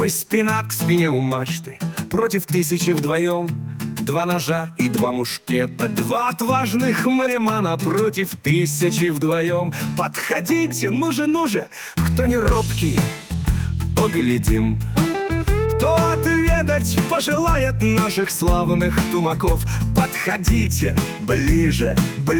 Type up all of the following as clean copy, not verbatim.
Мы спина к спине у мачты, против тысячи вдвоем. Два ножа и два мушкета, два отважных маримана против тысячи вдвоем. Подходите, ну же, кто не робкий, поглядим. Кто отведать пожелает наших славных тумаков. Подходите ближе,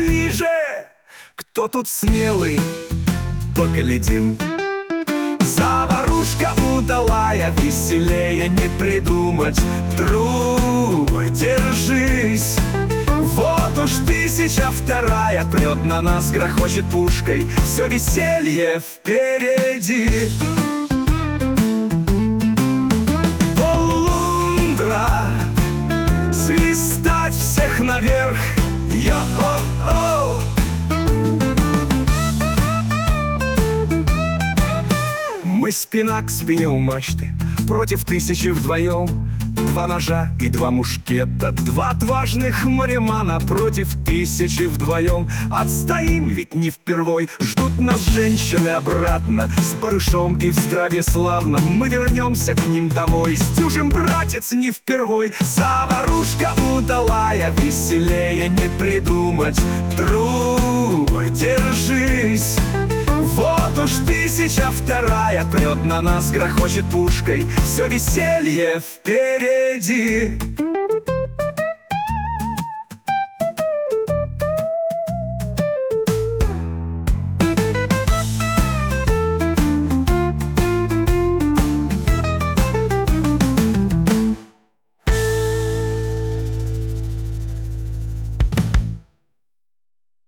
кто тут смелый, поглядим. Заварушка удалая, веселее не придумать. Друг, держись, вот уж 1002 прет на нас, грохочет пушкой. Все веселье впереди. Полундра, свистать всех наверх. Йо-о-о! Мы спина к спине у мачты, против тысячи вдвоем. Два ножа и два мушкета, два отважных маримана против тысячи вдвоем. Отстоим, ведь не впервой, ждут нас женщины обратно. С барышом и в здравии славно мы вернемся к ним домой. Стюжим, братец, не впервой. Заварушка удалая, веселее не придумать. Друг, держись, вот уж 1002 прет на нас, грохочет пушкой. Все веселье впереди.